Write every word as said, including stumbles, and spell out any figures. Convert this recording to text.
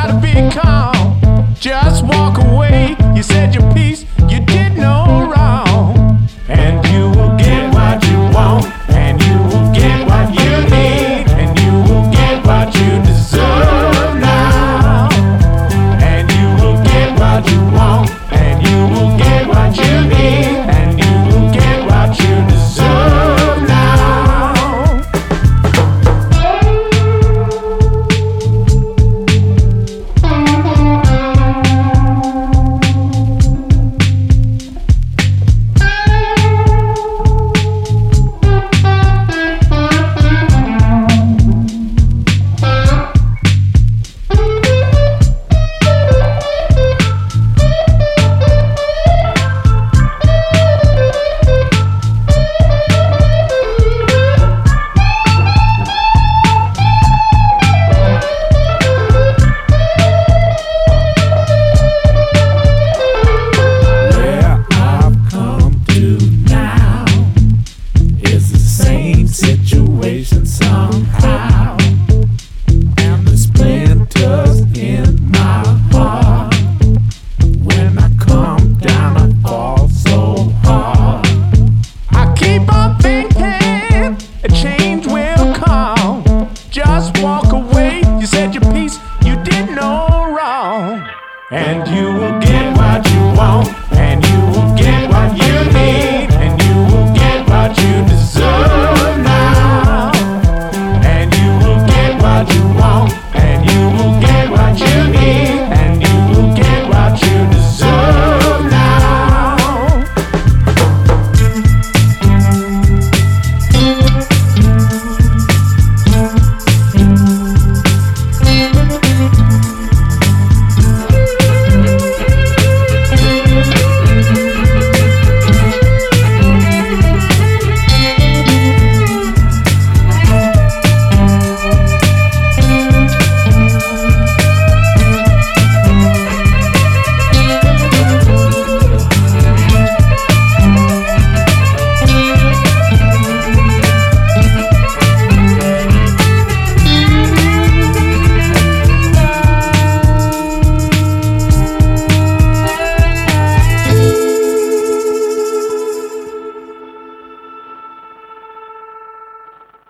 to be calm. Just walk away. You said your piece, you did no wrong. And you will get what you want, and you will get what you need, and you will get what you deserve now. And you will get what you want, and you will get what you need, and you will get what you deserve now. Situation somehow, and the splinters in my heart. When I come down, I fall so hard. I keep on thinking a change will come. Just walk away. You said your piece, you did no wrong, and you will get